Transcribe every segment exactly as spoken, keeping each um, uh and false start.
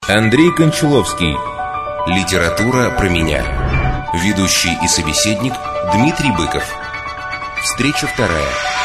Андрей Кончаловский. Литература про меня. Ведущий и собеседник Дмитрий Быков. Встреча вторая.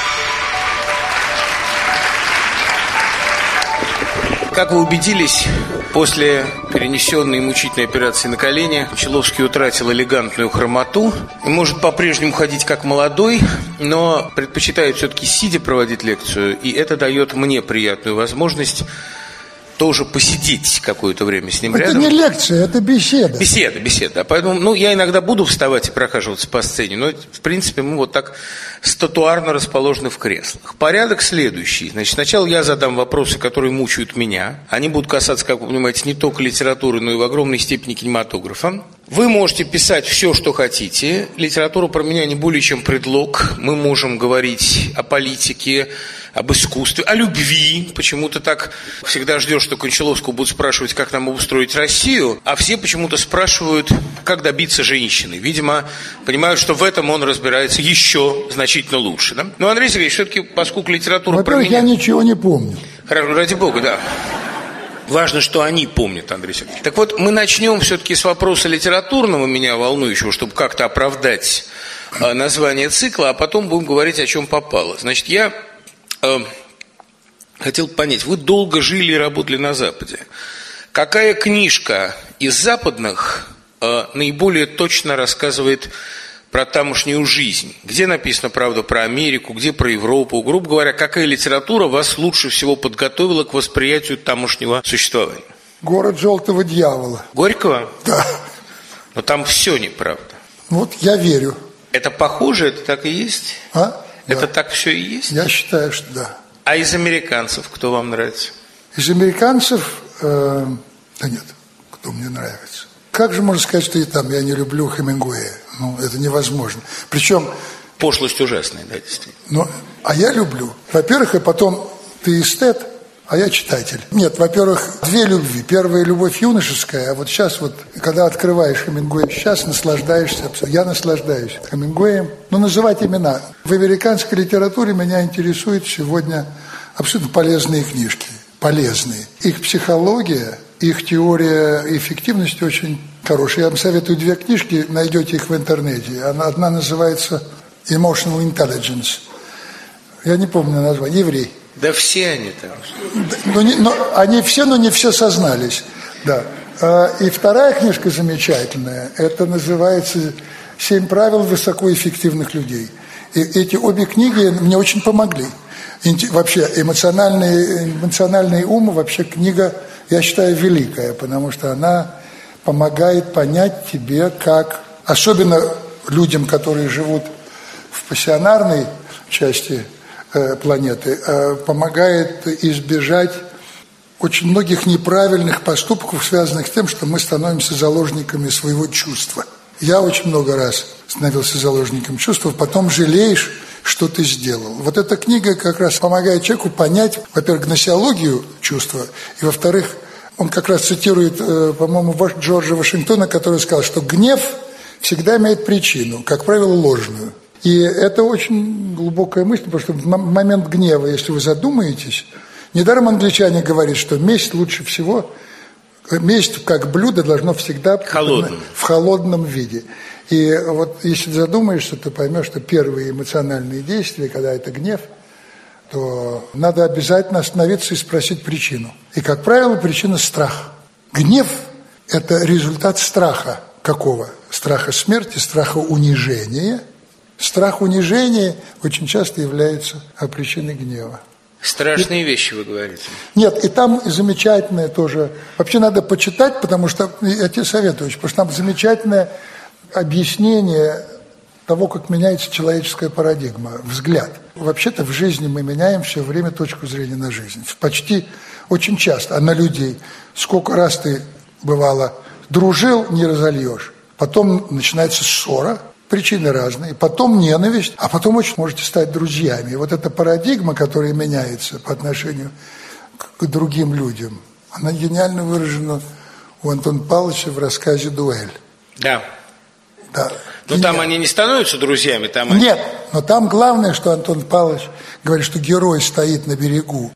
Как вы убедились, после перенесенной мучительной операции на колени Кончаловский утратил элегантную хромоту и может по-прежнему ходить как молодой, но предпочитает все-таки сидя проводить лекцию, и это дает мне приятную возможность тоже посидеть какое-то время с ним это рядом. Это не лекция, это беседа. Беседа, беседа. Поэтому, ну, я иногда буду вставать и прохаживаться по сцене, но, в принципе, мы вот так статуарно расположены в креслах. Порядок следующий. Значит, сначала я задам вопросы, которые мучают меня. Они будут касаться, как вы понимаете, не только литературы, но и в огромной степени кинематографа. Вы можете писать все, что хотите. Литература про меня не более чем предлог. Мы можем говорить о политике, об искусстве, о любви. Почему-то так всегда ждешь, что Кончаловского будут спрашивать, как нам обустроить Россию, а все почему-то спрашивают, как добиться женщины. Видимо, понимают, что в этом он разбирается еще значительно лучше. Да? Но, Андрей Сергеевич, все-таки, поскольку литература про меня... я ничего не помню. Хорошо, ради бога, да. Важно, что они помнят, Андрей Сергеевич. Так вот, мы начнем все-таки с вопроса литературного, меня волнующего, чтобы как-то оправдать э, название цикла, а потом будем говорить, о чем попало. Значит, я э, хотел понять, вы долго жили и работали на Западе. Какая книжка из западных э, наиболее точно рассказывает про тамошнюю жизнь? Где написано, правда, про Америку, где про Европу? Грубо говоря, какая литература вас лучше всего подготовила к восприятию тамошнего существования? «Город желтого дьявола». Горького? Да. Но там все неправда. Вот я верю. Это похоже, это так и есть? А? Это Да. так все и есть? Я считаю, что да. А из американцев кто вам нравится? Из американцев, э, да нет, кто мне нравится. Как же можно сказать, что и там я не люблю Хемингуэя? Ну, это невозможно. Причем... Пошлость ужасная, да, действительно. Ну, а я люблю. Во-первых, и потом ты эстет, а я читатель. Нет, во-первых, две любви. Первая любовь юношеская, а вот сейчас вот, когда открываешь Хемингуэя, сейчас наслаждаешься. Я наслаждаюсь Хемингуэем. Ну, называть имена. В американской литературе меня интересуют сегодня абсолютно полезные книжки. Полезные. Их психология, их теория эффективности очень хорошая. Я вам советую две книжки, найдете их в интернете. Одна называется «Emotional Intelligence». Я не помню название. Еврей. Да все они там. Но, не, но они все, но не все сознались. Да. И вторая книжка замечательная. Это называется «Семь правил высокоэффективных людей». И эти обе книги мне очень помогли. Вообще эмоциональный, эмоциональный ум, вообще книга, я считаю, великая, потому что она помогает понять тебе, как, особенно людям, которые живут в пассионарной части э, планеты, э, помогает избежать очень многих неправильных поступков, связанных с тем, что мы становимся заложниками своего чувства. Я очень много раз становился заложником чувства, потом жалеешь, что ты сделал. Вот эта книга как раз помогает человеку понять, во-первых, гносеологию чувства, и, во-вторых, он как раз цитирует, по-моему, Джорджа Вашингтона, который сказал, что гнев всегда имеет причину, как правило, ложную. И это очень глубокая мысль, потому что в момент гнева, если вы задумаетесь, недаром англичане говорят, что месть лучше всего, месть как блюдо должно всегда холодным. в холодном виде. И вот если задумаешься, ты поймешь, что первые эмоциональные действия, когда это гнев, то надо обязательно остановиться и спросить причину. И, как правило, причина – страх. Гнев – это результат страха. Какого? Страха смерти, страха унижения. Страх унижения очень часто является причиной гнева. Страшные и, вещи вы говорите. Нет, и там замечательное тоже. Вообще надо почитать, потому что, я тебе советую, потому что там замечательное объяснение того, как меняется человеческая парадигма, взгляд. Вообще-то в жизни мы меняем все время точку зрения на жизнь. Почти очень часто, а на людей. Сколько раз ты, бывало, дружил, не разольешь. Потом начинается ссора, причины разные. Потом ненависть, а потом очень можете стать друзьями. И вот эта парадигма, которая меняется по отношению к другим людям, она гениально выражена у Антона Павловича в рассказе «Дуэль». Да. Да. Но там они не становятся друзьями? Там они... Нет, но там главное, что Антон Павлович говорит, что герой стоит на берегу